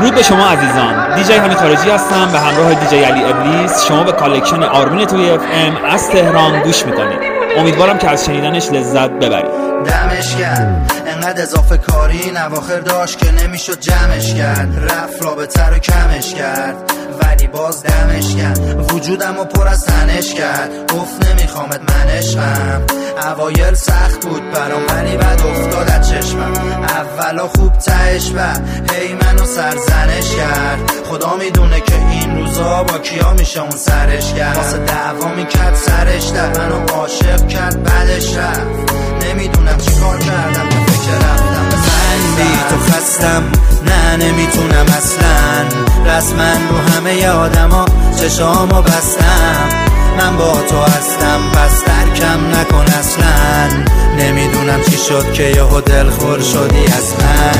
درود به شما عزیزان. دیجی حمید خارجی هستم به همراه دیجی علی ابلیس. شما به کالکشن آرمین توی اف ام از تهران گوش میکنید. امیدوارم که از شنیدنش لذت ببرید. دمش کرد انقدر اضافه کاری نواخر داشت که نمیشد جمعش کرد، رفت رابطه رو کمش کرد ولی باز دمش کرد، وجودم رو پر از تنش کرد، گفت نمیخوامت من عشقم. اوایل سخت بود برام ولی بعد افتاد از چشمم، اولا خوب تهش بعد هی منو سرزنش کرد. خدا میدونه که این روزا با کیا میشه اون سرش کرد، واسه دعوا میکرد سرش در منو عاشق کرد بعدش رفت. نمیدونم چی کار کردم که فکر رفتم به من بی تو خستم، نه نمیتونم اصلا رسما رو همه آدما چشامو بستم. من با تو هستم پس ترکم نکن اصلا، نمیدونم چی شد که یهو دلخور شدی از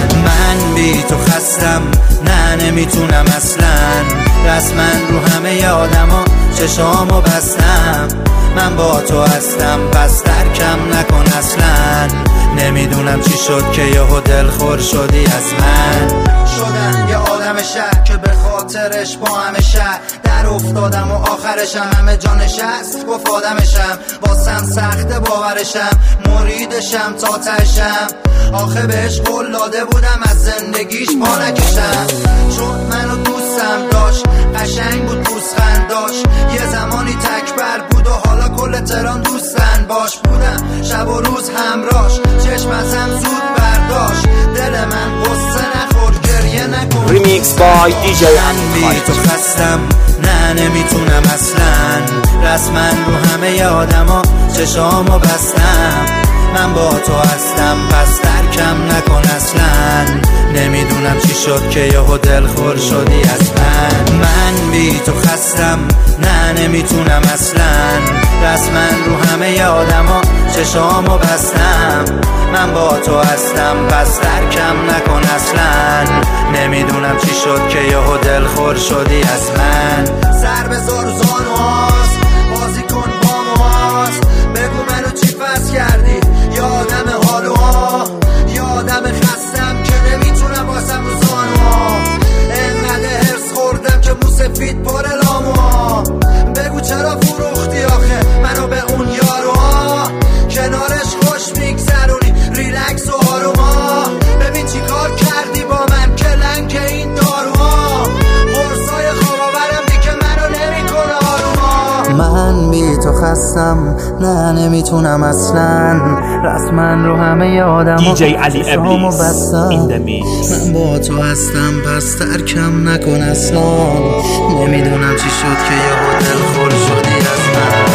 من بی تو خستم، نه نمیتونم اصلا رسما رو همه آدما چشامو بستم. من با تو هستم پس ترکم نکن اصلا، نمیدونم چی شد که یهو دلخور شدی از من. شدم یه آدم شهر که به خاطرش با همه شهر در افتادم و آخرشم همه جانش هست، گفت آدمشم واسم سخت باورشم، مریدشم تا تشم. آخه بهش قول داده بودم از زندگیش پا نکشم، چون منو دوستم داشت، قشنگ بود پوزخند داشت، یه زمانی تکبر بود و حالا کل تهران دوستن باش بودم، شب و روز همراش، چشم ازم زود برداشت، دل من قصه نخور گریه نکن. ریمیکس بای دیجی حمید خارجی. تو خستم، نه نمیتونم اصلا رسما رو همه آدما چشامو بستم. من با تو هستم پس ترکم نکن اصلا، نمیدونم چی شد که یهو دلخور شدی از من بی تو خستم، نه نمیتونم اصلا رسما رو همه آدما چشامو بستم. من با تو هستم پس ترکم نکن اصلا، نمیدونم چی شد که یهو دلخور شدی از من. سر بذار زانو هاست، بازی کن با موهاست، بگو منو چی فرض کردی، یادم حالوها، یادم خستم که نمیتونم باسم رو زانوها، انقدر هرس خوردم که موسفید پر لاموها. بگو چرا فروختی آخه منو به اون یاروها، کنارش خوش میگذرونی ریلکس و آروما. ببین چی کار کردی با من که لنگ این داروها، قرصای خواباورم دیگه منو نمیکنه آروما. من بی تو خستم، نه نمیتونم اصلا رسما رو همه آدم دیجی علی ابلیس این دمیکس. من با تو هستم پس ترکم نکن اصلا، نمیدونم چی شد که یهو دلخور شدی از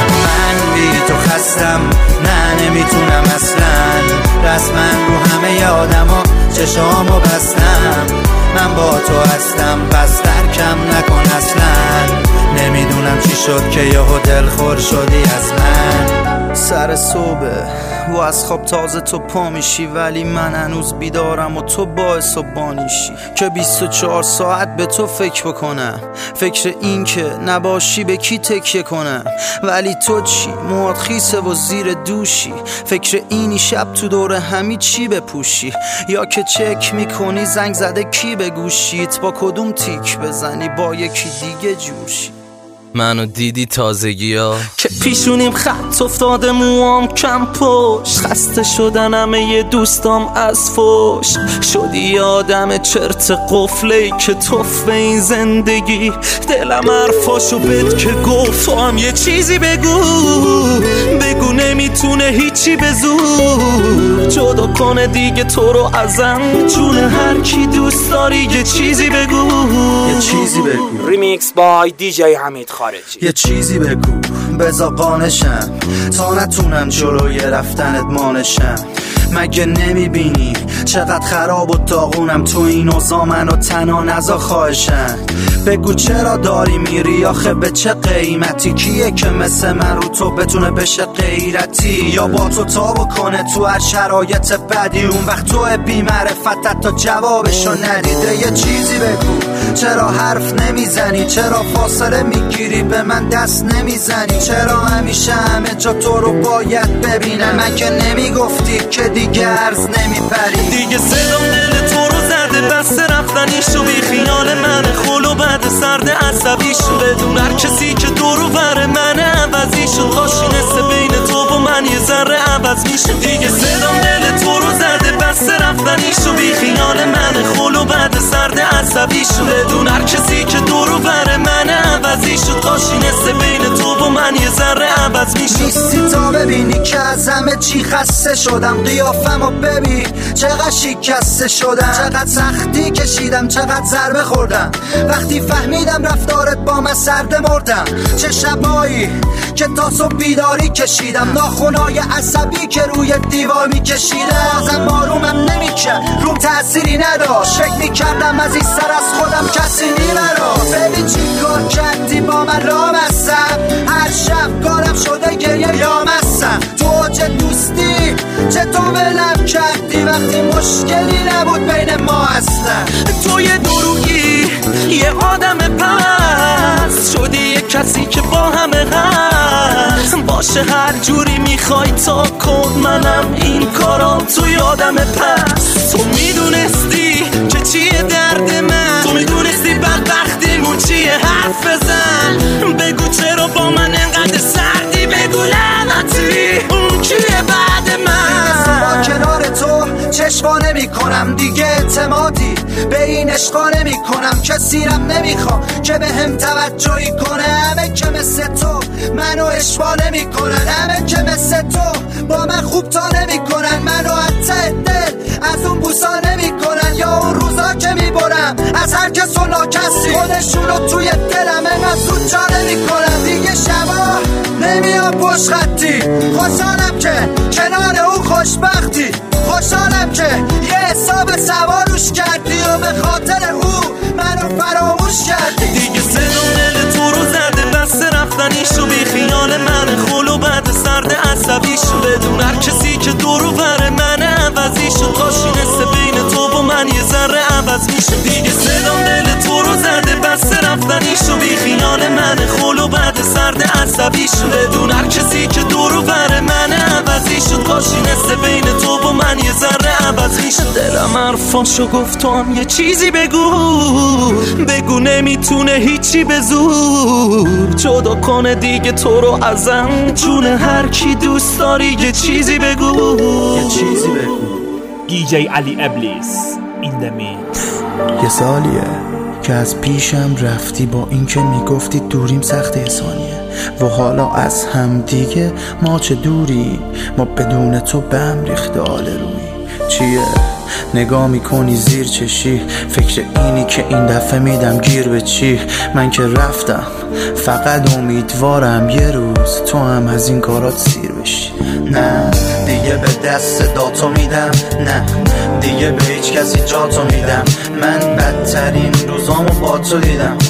من بی تو خستم، نه نمیتونم اصلا رسما رو همه آدما چشامو بستم. من با تو هستم پس ترکم نکن اصلا، نمیدونم چی شد که یهو دلخور شدی از من. سر صبح و از خواب تازه تو پا میشی، ولی من هنوز بیدارم و تو باعث و بانیشی که 24 ساعت به تو فکر بکنم، فکر این که نباشی به کی تکیه کنم. ولی تو چی؟ موهات خیسه و زیر دوشی، فکر اینی شب تو دور همی چی بپوشی، یا که چک میکنی زنگ زده کی به گوشیت، با کدوم تیک بزنی با یکی دیگه جوشی. منو دیدی تازگی ها که پیشونیم خط افتاده، موام کم پشت، خسته شدن همه دوستام از فوش، شدی آدم چرت قفلی که توف به این زندگی. دلم حرفاشو بد که گفت تو هم یه چیزی بگو، بگو نمیتونه هیچی به زور جدا کنه دیگه تو رو ازم، جون هر کی دوست داری یه چیزی بگو، یه چیزی بگو. ریمیکس بای دیجی حمید خارجی. یه چیزی بگو بذار قانشم تا نتونم جلوی رفتنت مانشم. مگه نمیبینی چقدر خراب و داغونم تو این اوضاع، منو تنها نذار خواهشم. بگو چرا داری میری آخه به چه قیمتی، کیه که مثل من رو تو بتونه بشه غیرتی، یا با تو تا بکنه تو هر شرایط بدی، اون وقت تو بی معرفتت تا جوابشو ندیده. یه چیزی بگو چرا حرف نمیزنی، چرا فاصله میگیری به من دست نمیزنی، چرا همیشه همه جا تو رو باید ببینم. من که نمیگفتی که دیگه عرض نمیپری، دیگه صدام دل تو رو زده زده بس رفتنیشو، بی خیال من خل و بعد سرد عصبیشو، بدون هر کسی که دور و بر من عوضیشو، کاشینسته بین تو و من یه ذره عوض میشه. دیگه صدام دل تو رو زده بس رفتنیشو، بی خیال من خل و بعد سرد عصبیشو، بدون هر کسی که دور و بر من عوضیشو، کاشینسته بین تو و من یه ذره عوض میشه. نیستی تا ببینی که از همه چی خسته شدم، قیافمو ببین چقدر شکسته شدم، چقدر سختی کشیدم، چقدر ضربه خوردم، وقتی فهمیدم رفتارت با من سرد مردم. چه شبایی که تا صبح بیداری کشیدم، ناخنای عصبی که روی دیوار میکشیدم، ازم آرومم نمیکرد، روم تأثیری نداشت، فکر میکردم از این سر از خودم کسی نیمراست. ببین چی کار کردی با من رامستم، هر شب کارم شده گریه یامستم. تو چه دوستی چطور ولم کردی وقتی مشکلی نبود بین ما اصلا. تو یه دروغی یه آدم پس شدی، یه کسی که با همه هست باشه هر جوری میخوای تا کن، منم این کارا توی آدم پس. تو میدونستی که چیه درد من، تو میدونستی بدبختیمون چیه، حرف بزن بگو چرا با من انقدر سردی، بگو لعنتی اون کیه بعد من. با کنار تو چشما نمی کنم دیگه، اعتمادی به این عشقا نمی کنم، کسی رم نمیخوام که به هم توجهی کنه. همه که مثل تو منو اشوا نمی کنن، همه که مثل تو با من خوب تا نمی کنن، منو حتی دل از اون بوسا نمی کنن، یا اون روزا که می برم از هر کس و ناکسی خودشونو توی دلم اینقدر زود جا نمی کنن. دیگه شبا نمیام پشت خطی، خوشحالم که کنار اون خوشبختی، خوشحالم که یه حساب سواروش کردی و به خاطر او منو فراموش کردی. دیگه صدام دل تو رو زده بس رفتنیشو، بی خیال من خل و بعد سرد عصبیشو، بدون هر کسی که دور و بر من عوضیشو، کاشینسته بین تو و من یه ذره عوض میشه. دیگه صدام دل تو رو زده بس رفتنیشو، بی خیال من خل و بعد سرد عصبیشو، بدون هر کسی که دور و بر من عوضیشو، کاشینسته بین تو و من یه ذره عوض میشه. دلم حرفاشو گفت تو هم یه چیزی بگو نمیتونه هیچی به زور جدا کنه دیگه تو رو ازم، جون هر کی دوست داری یه چیزی بگو، یه چیزی بگو. دیجی علی ابلیس این the mix. یه سالیه که از پیشم رفتی، با اینکه میگفتی دوریم سخت ثانیه، و حالا از هم دیگه ما چه دوری، ما بدون تو به هم ریخته آل روی. چیه نگاه میکنی زیر چشی، فکر اینی که این دفعه میدم گیر به چی، من که رفتم فقط امیدوارم یه روز تو هم از این کارات سیر بشی. نه دیگه به دست داتو میدم، نه دیگه به هیچ کسی جاتو میدم، من بدترین روزامو با تو دیدم،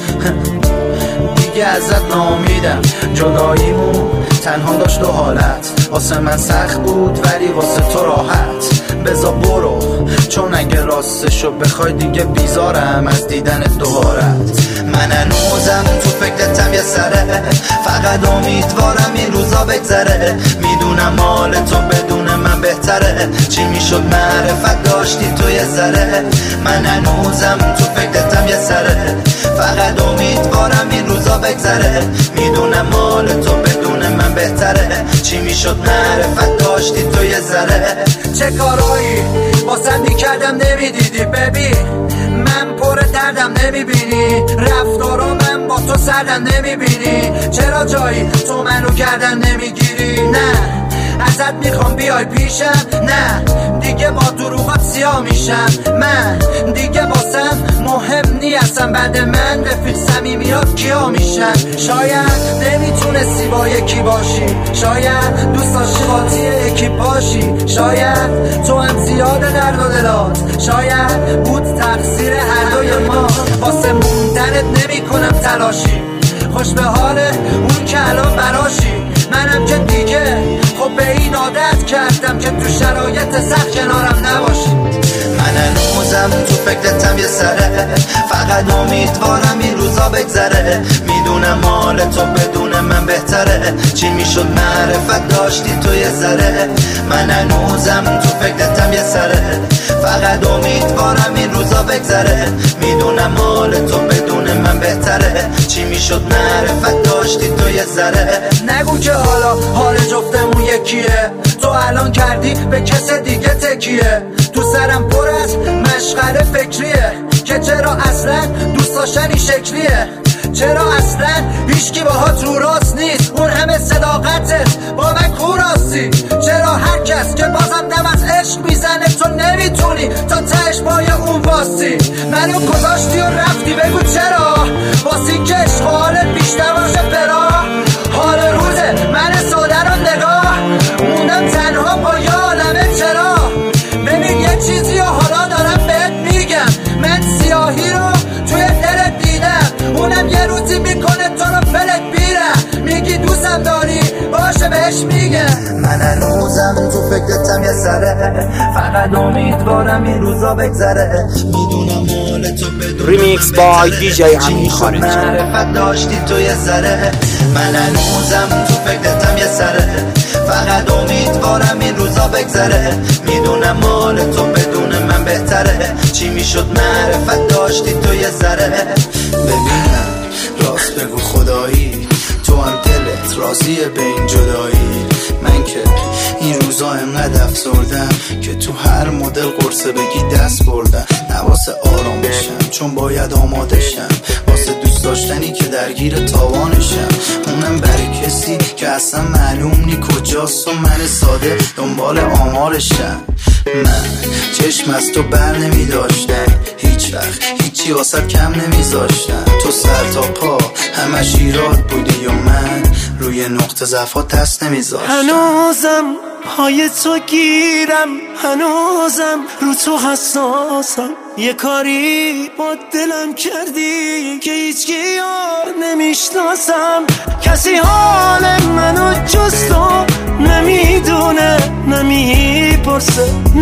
دیگه ازت ناامیدم. جداییمون تنها داشت دو حالت، واسه من سخت بود ولی واسه تو راحت. بذار برو چون اگه راستشو بخوای دیگه بیزارم از دیدن دوبارت. من هنوزم تو فکرتم یه سره، فقط امیدوارم این روزا بگذره، میدونم حال تو بدون من بهتره، چی میشد معرفت داشتی تو یه ذره. من هنوزم تو فکرتم یه سره، فقط امیدوارم این روزا بگذره، میدونم حال تو بدون من بهتره، چی میشد معرفت داشتی تو یه ذره. چه کارایی واسه میکردم نمیدیدی، ببین من پر دردم نمیبینی، رفتارو من با تو سردم نمیبینی، چرا جایی تو منو گردن نمیگیری. نه ازت میخوام بیای پیشم، نه دیگه با دروغات سیاه میشم، من دیگه واسم مهم نیستم، بعد من رفیق صمیمیات کیا میشن. شاید نمیتونستی با یکی باشی، شاید دوست داشتی قاطی یکی باشی، شاید تو هم زیاد درد و دلات، شاید بود تقصیر هر دوی ما، واسه موندنت نمی کنم تلاشی، خوش به حال اون که الان براشی. منم که دیگه خب به این عادت کردم که تو شرایط سخت کنارم نباشی. من هنوزم تو فکرتم یه سره، فقط امیدوارم این روزا بگذره، میدونم حال تو بدون من بهتره، چی میشد معرفت داشتی تو یه ذره. من هنوزم تو فکرتم یه سره، فقط امیدوارم این روزا بگذره. میدونم حال تو بدون من بهتره، چی میشد معرفت داشتی تو یه ذره. نگو که حالا حال جفتمون یکیه، تو الان کردی به کس دیگه تکیه. تو سرم پر از مشغله فکریه که چرا اصلا دوست داشتنی شکلیه، چرا اصلا هیچکی باهات رو راست نیست، اون همه صداقتت با من کوراستی. چرا هر کس که بازم دم از عشق میزنه تو نمیتونی تا تهش با اون واستی. منو گذاشتی و رفتی، بگو چرا؟ واسی که عشق حالت بیشتر باشه فرا. حال روزه من ساده رو نگاه موندم تنها با یه عالمه چرا. ببین یه چیزی و حالا دارم بهت میگم، من سیاهی رو توی دلت دیدم، اونم یه روزی میکنه تو رو فلت بیرم. میگی دوستم داری باشه بهش میگم. من هنوزم تو فکرتم یه سره، فقط امیدوارم این روزا بگذره. میدونم حال تو بدون ریمیکس بای دیجی امین خارجی. معرفت داشتی تو یه ذره، من هنوزم تو فکرتم یه سره، فقط امیدوارم این روزا بگذره. میدونم حال تو بدون من بهتره، چی میشد معرفت داشتی تو یه ذره. ببینم راست بگو خدایی، تو هم دلت راضیه به این جدایی. من که این روزا انقدر افسردم که تو هر مدل قرصه بگی دست بردم. نواسه آرام بشم چون باید آماده شم، واسه دوست داشتنی که درگیر تاوانشم. اونم برای کسی که اصلا معلوم نی کجاست و من ساده دنبال آمارشم. من چشم از تو بر نمی داشتم، هیچ وقت هیچی واسه کم نمیذاشتم. تو سر تا پا همش ایراد بودی و من روی نقطه ضعفات دست نمیذاشتم. هنوزم پای تو گیرم، هنوزم رو تو حساسم. یه کاری با دلم کردی که هیچ یار نمیشناسم. کسی حال منو جز تو نمیدونه نمیپرسه،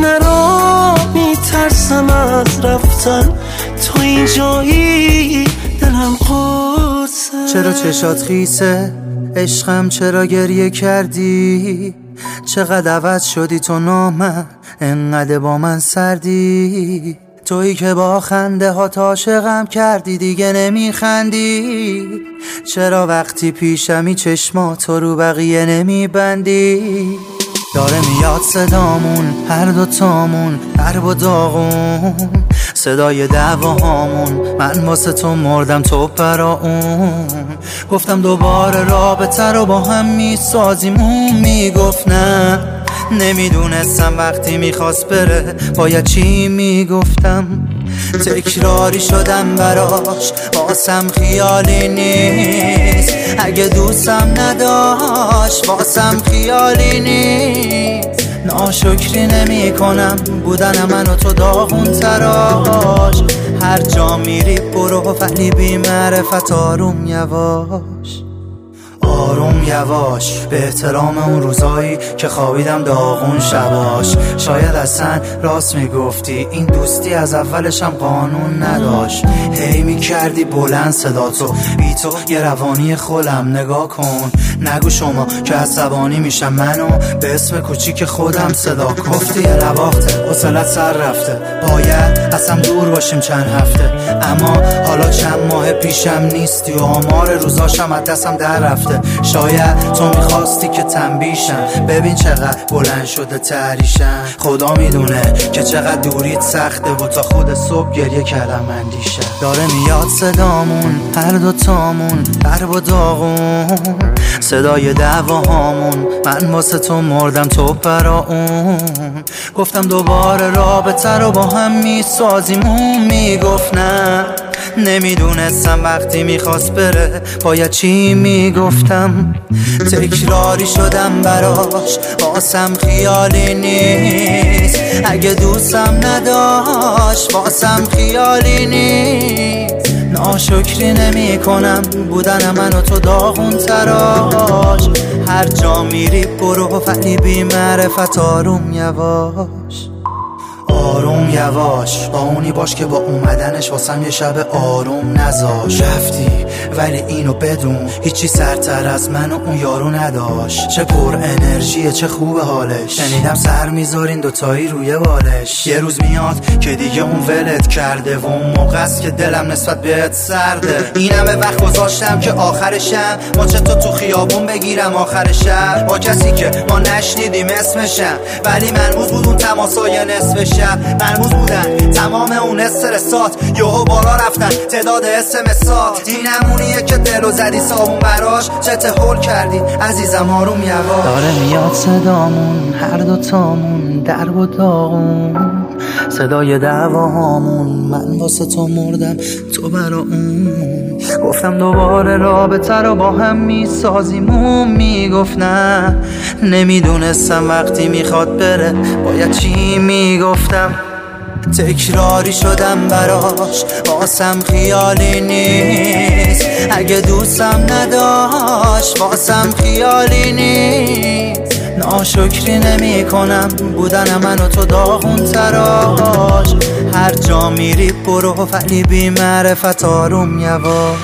نرا میترسم از رفتن تو این جایی دلم قرصه. چرا چشات خیسه عشقم، چرا گریه کردی؟ چقدر عوض شدی تو نامم، انقدر با من سردی. تویی که با خنده ها عاشقم کردی دیگه نمیخندی. چرا وقتی پیشمی چشماتو رو بقیه نمیبندی؟ داره میاد صدامون هر دوتامون درب و داغون، صدای دعواهامون من واسه تو مردم تو برا اون. گفتم دوباره رابطه رو با هم میسازیم، اون میگفت نه. نمیدونستم وقتی میخواست بره باید چی میگفتم. تکراری شدم براش واسم خیالی نیست، اگه دوستم نداشت واسم خیالی نیست. ناشکری نمی کنم بودن من و تو داغون تراش. هر جا میری برو ولی بی معرفت آروم یواش، آروم یواش. به احترام اون روزایی که خوابیدم داغون شباش. شاید اصلا راست میگفتی این دوستی از اولشم قانون نداشت. هی میکردی بلند صداتو، بی تو یه روانی خولم. نگاه کن نگو شما که عصبانی میشم، منو به اسم کوچیک خودم صدا. گفتی یه نواخته حوصلت سر رفته، باید اصلا دور باشیم چند هفته. اما حالا چند ماه پیشم نیستی و آمار روزاشم از دستم در رفته. شاید تو میخواستی که تنبیشم، ببین چقدر بلند شده تحریشم. خدا میدونه که چقدر دوریت سخته و تا خود صبح گریه کردم اندیشم. داره میاد صدامون هر دوتامون درب و داغون، صدای دعواهامون من واسه تو مردم تو برا اون. گفتم دوباره رابطه رو با هم میسازیم، اون میگفت نه. نمیدونستم وقتی میخواست بره باید چی میگفتم. تکراری شدم براش واسم خیالی نیست، اگه دوستم نداشت واسم خیالی نیست. ناشکری نمی کنم بودن من و تو داغون تراش. هر جا میری برو ولی بی معرفت آروم یواش، آروم یواش، با اونی باش که با اومدنش واسم یه شب آروم نذاش. رفتی ولی اینو بدون هیچی سرتر از من و اون یارو نداشت. چه پر انرژیه، چه خوب حالش، شنیدم سر میذارین دوتایی روی بالش. یه روز میاد که دیگه اون ولت کرده و اون موقع است که دلم نسبت بهت سرده. این همه وقت گذاشتم که آخرشم ماچه تو خیابون بگیرم آخر شب، با کسی که ما نشنیدیم اسمشم، ولی مرموز بود اون تماسای نصف شب. مرموز بودن تمام اون استرسات، یهو بالا رفتن تعداد اسمسات. این همونیه که دلو زدی صابون براش، چته هول کردین عزیزم آروم یواش. داره میاد صدامون هر دوتامون درب و داغون، صدای دعواهامون، من واسه تو مردم تو برا اون. گفتم دوباره رابطه رو با هم میسازیمون، میگفت نه. نمیدونستم وقتی میخواد بره باید چی میگفتم. تکراری شدم براش، واسم خیالی نیست. اگه دوستم نداشت واسم خیالی نیست. ناشکری نمی کنم بودن من و تو داغون تراش. هر جا میری برو ولی بی معرفت آروم یواش.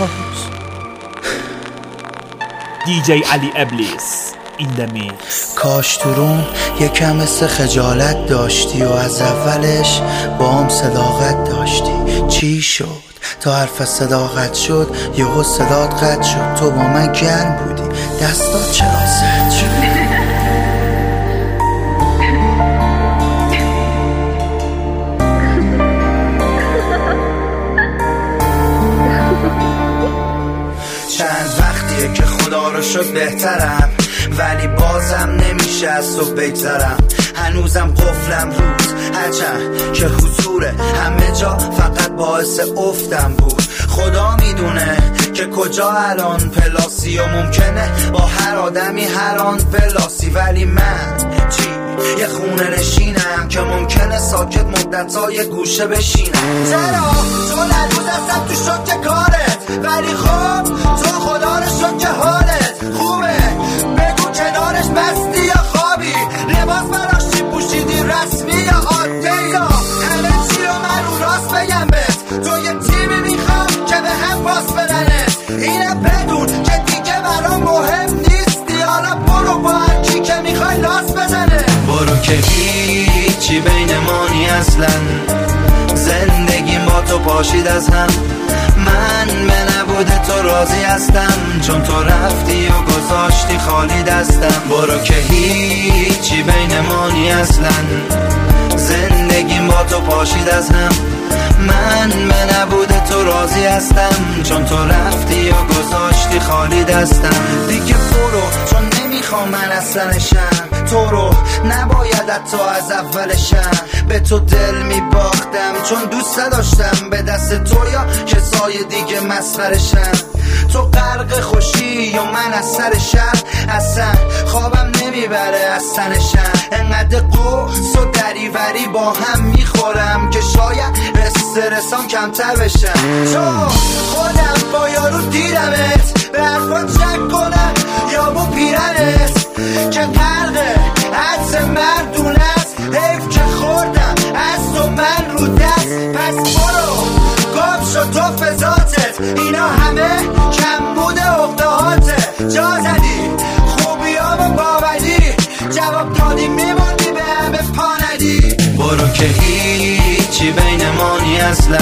دیجی علی ابلیس این دمیکس. کاش تو روم یکم مثل خجالت داشتی و از اولش با هم صداقت داشتی. چی شد تا حرف صداقت شد یهو صدات قطع شد؟ تو با من گرم بودی دستات چرا سرد شد؟ چند وقتیه که خدا رو شد بهترم، ولی بازم نمیشه از تو بگذرم. هنوزم قفلم روز هرچند که حضوره همه جا فقط باعث افتم بود. خدا میدونه که کجا الان پلاسی و ممکنه با هر آدمی هر آن پلاسی، ولی من چی؟ یه خونه نشینم که ممکنه ساکت مدت‌های گوشه بشینم. چرا؟ چون هنوز هستم تو شوک کارت، ولی خب تو خدا رو شد که حالت خوبه. بگو کنارش مستی یا خوابی، لباس براش چی پوشیدی رسمی یا عادی؟ یا همه چی رو من رو راست بگم بهت، تو یه تیمی میخوام که به هم پاس بدنت. اینه بدون که دیگه برام مهم نیستی، حالا برو با هر کی که میخوای لاس بزنه. برو که هیچی بین ما نی اصلا، زندگیم با تو پاشید از هم. من به نبود تو راضی هستم، چون تو رفتی و گذاشتی خالی دستم. برو که هیچی بین ما نی اصلا، زندگیم با تو پاشید از هم. من به نبود تو راضی هستم، چون تو رفتی و گذاشتی خالی دستم. دیگه برو چون نمیخوام من اصلا شم، تو رو نباید حتی از اولشم. به تو دل میباختم چون دوست داشتم به دست تو یا کسای دیگه مسخرشم. تو غرق خوشی یا من از سر شهر، اصلا خوابم نمیبره از تنشم. انقدر قرص و دریوری با هم میخورم که شاید استرسام کمتر بشم. چون خودم با یارو دیدمت، به حرفات شک کنم یا بو پیرنت که غرقه عطر مردون است. حیف که خوردم از تو من رو دست، پس برو گم شد تو فضاتت. اینا همه کم بوده اقدهاته، جا زدی خوبیامو باوری، جواب دادی میموندی به همه پاندی. برو که هیچی بین ما نی اصلا،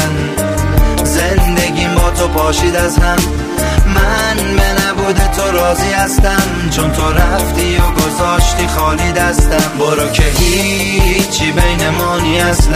زندگیم با تو پاشید از هم. من به نبود تو راضی هستم، چون تو رفتی و گذاشتی خالی دستم. برو که هیچی بین ما نی اصلا،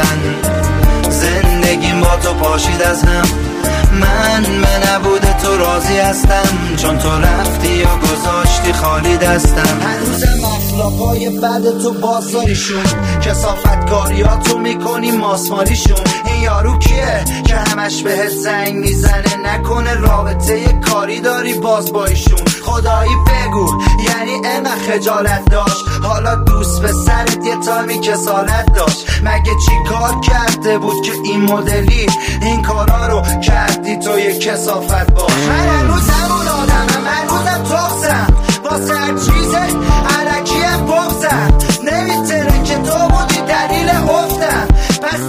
زندگیم با تو پاشید از هم. من به نبود تو راضی هستم، چون تو رفتی و گذاشتی خالی دستم. هنوزم اخلاقای بد تو بازاریشون، کثافتکاریاتو میکنی ماسمالیشون. این یارو کیه که همش بهت زنگ میزنه؟ نکنه رابطه کاری داری باز با ایشون؟ خدایی بگو یعنی اینقدر خجالت داشت؟ حالا دوست به سرت یه تایمی کسالت داشت؟ مگه چی کار کرده بود که این مدلی این کارا رو کردی تو یه کثافت باش؟ من هنوز همون آدمم، هنوزم تخصم واسه هر چیز علکیم بغزم. نمیتونه که تو بودی دلیل افتم، پس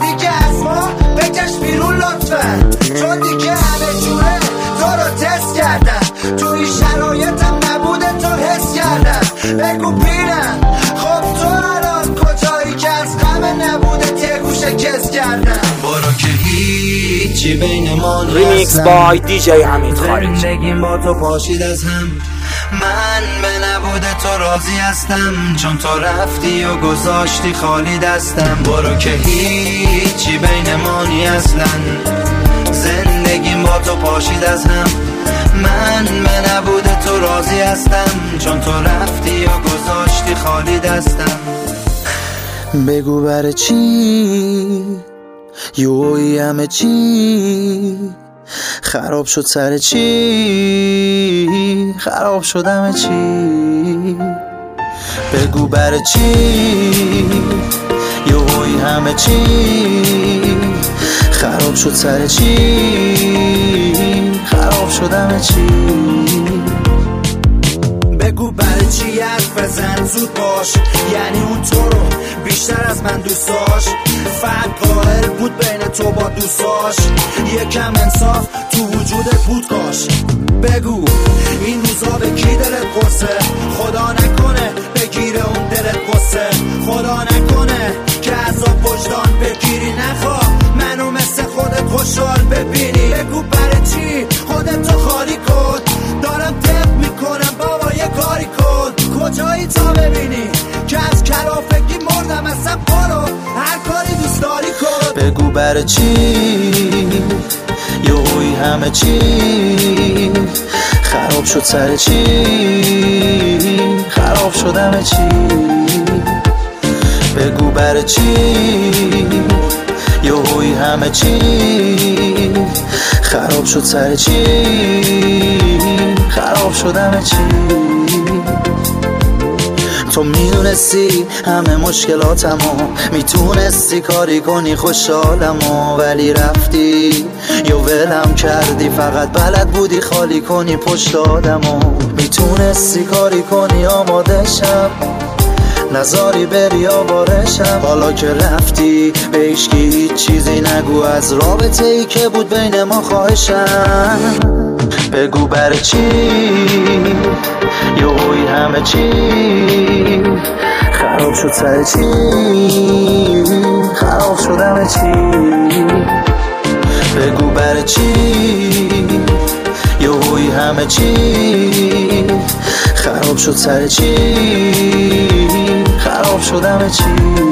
هیچی بین ما نیست. ریمیکس بای دیجی حمید خارجی. زندگیم با تو پاشید از هم، من به نبود تو راضی هستم، چون تو رفتی و گذاشتی خالی دستم. برو که هیچی بین ما نیست اصلا، زندگیم با تو پاشید از هم، من به نبود تو راضی هستم، چون تو رفتی و گذاشتی خالی دستم. بگو برای چی یوی همه چی خراب شد، سر چی خراب شد همه چی. بگو برای چی یوی همه چی خراب شد، سر چی خراب شد همه چی. بگو برای چی حرف بزن زود باش، یعنی اون تو رو بیشتر از من دوست داشت. فرق قائل بود بین تو با دوستاش، یکم انصاف تو وجودت بود کاش. بگو این روزا به کی دلت قصه، خدا نکنه بگیره اون دلت قصه. خدا نکنه که عذاب وجدان بگیری، نخواه منو مثل خودت خوشحال ببینی. بگو برای چی خودتو خالی کن، دارم تپ میکنم بابا یه کاری کن. کجایی تا ببینی که از کلافگی مردم، اصلا برو هر کاری دوست داری کن. بگو برای چی یوی همه چی خراب شد، سر چی خراب شد همه چی. بگو برای چی یوی همه چی خراب شد، سر چی خراب شد همه چی. تو میدونستی همه مشکلاتمو، میتونستی کاری کنی خوشحالمو، ولی رفتی یا ولم کردی، فقط بلد بودی خالی کنی پشت آدمو. میتونستی کاری کنی آمادشم، نزاری بری آوارشم. حالا که رفتی به هیچکی هیچ چیزی نگو از رابطه ای که بود بین ما خواهشم. بگو برای چی یوی همه چی خراب شد، سر چی خراب شد همه چی. بگو برای چی یوی همه چی خراب شد، سر چی خراب شد همه چی.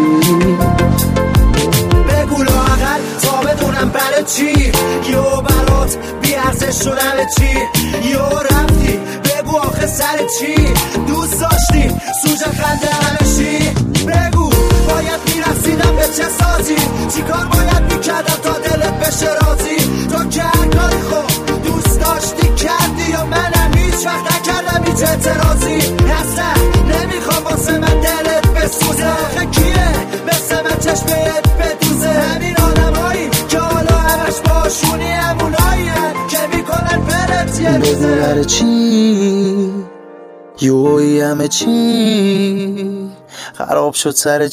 بگو لااقل تا بدونم برای چی یو برات بی‌ارزش شد همه چی. یو رفتی بگو آخه سر چی، دوست داشتی سوژه خنده همه چی. بگو باید میرسیدم به چه سازی، چیکار باید میکردم تا دلت بشه راضی. تو که هر کاری خوب دوست داشتی کردی، یا منم هیچ وقت نکردم هیچ اعتراضی. اصلا نمیخوام واسه من دلت بسوزه، آخه کیه مثل من چشمت بدوزه. همین آدمایی که حالا همش باشونی همونایی که میکنن برت یه روزه. بگو برای چی یوی همه چی خراب شد، سر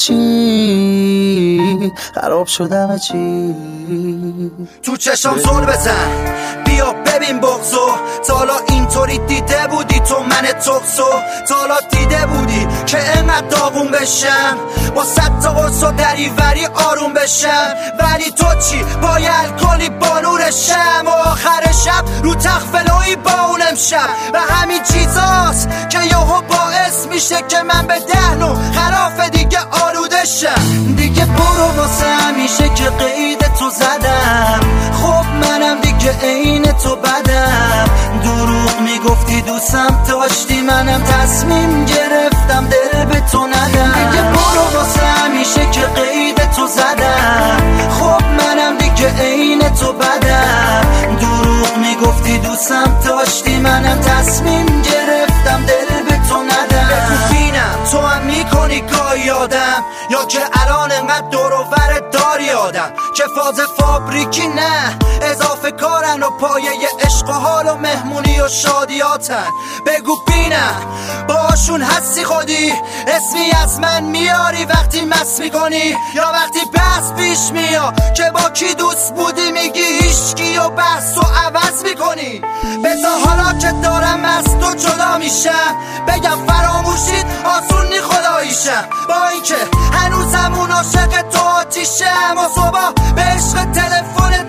چی خراب شد همه چی. تو چشم زل بزن بیا ببین بغضو، تا حالا اینطوری دیده بودی تو من تقصو؟ تا حالا دیده بودی که انقدر داغون بشم، با 100 تا قرص و دریوری آروم بشم؟ ولی تو چی باید الکلی با نورشم، و آخر شب رو تخت فلوی با اون امشب. و همین چیزاست که یهو باعث میشه که من به دهنو خلاف دیگه آلوده شم. دیگه برو واسه همیشه که قید تو زدم، خب منم دیگه عین تو بدم. دروغ میگفتی دوستم داشتی، منم تصمیم گرفتم دل به تو ندم. دیگه برو واسه همیشه که قید تو زدم، خب منم دیگه عین تو بدم. دروغ میگفتی دوستم داشتی، منم تصمیم گرفتم دل به تو ندم. ببینم تو هم میکنی گاهی آدم، یا که الان انقدر دور و برت داری آدم که فاز فابریکی نه اضافه کارن و پایه عشق و حال و مهمونی و شادیاتن. بگو بینم باشون هستی خودی، اسمی از من میاری وقتی مس میکنی، یا وقتی بحث پیش میاد که با کی دوست بودی میگی هیچکی و بحث و عوض میکنی. بذار حالا که دارم از تو جدا میشم بگم فراموشید آسون نی خداییشم، با اینکه هنوزم اون عاشق تو آتیشم و صبح به عشق تلفن تو پا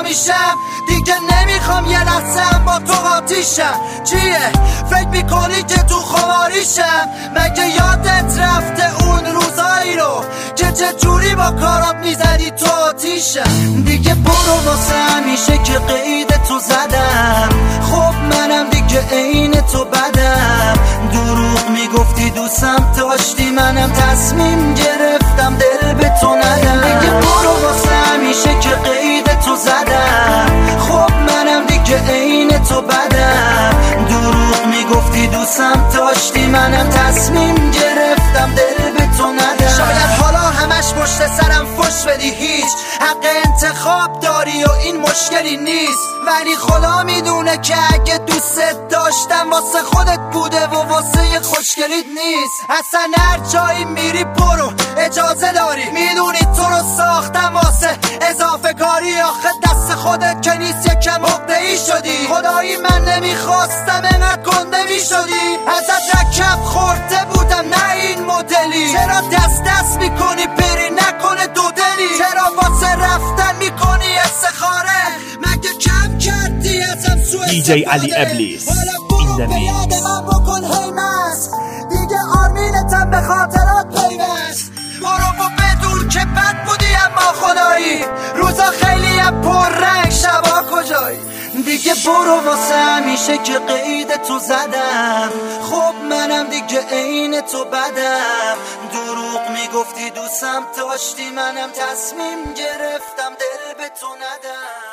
میشم دیگه نمیخوام یه لحظه با تو قاطیشم. چیه فکر میکنی که تو خماریشم؟ مگه یادت رفته اون روزایی رو که چه جوری با کارات میزدی تو آتیشم؟ دیگه برو واسه همیشه که قید تو زدم. خب منم دیگه عین تو بدم. دروغ میگفتی دوستم داشتی، منم تصمیم گرفتم دل به تو ندم. دیگه برو واسه همیشه که قید تو زدم. خب منم دیگه عین تو بدم. دروغ میگفتی دوستم داشتی، منم تصمیم گرفتم دل به تو ندم. شاید حالا همش پشت سرم فش بدی، هیچ حق انتخاب داری و این مشکلی نیست، ولی خدا میدونه که اگه دوستت داشتم واسه خودت بوده و واسه خوشگلیت نیست. اصلا هر جایی میری برو اجازه داری، میدونی تو رو ساختم واسه اضافه کاری. آخه دست خودت که نیست یکم عقده‌ای شدی. خدایی من نمیخواستم اینقدر گنده میشدی. ازت رکب خورده بودم نه این مدلی. چرا دست میکنی بری نکنه دو دلی؟ چرا واسه رفتن میکنی استخاره؟ مگه کم کردی ازم سو دیجی علی ابلیس این دمیکس. من بکن هیمس دیگه آرمینتم به خاطرات پیوست. برو و بدون که بد بودی اما خدایی روزا خیلی پر رنگ شبا کجایی. دیگه برو واسه همیشه که قید تو زدم. خب منم دیگه عین تو بدم. دروغ میگفتی دوستم داشتی، منم تصمیم گرفتم دل به تو ندم.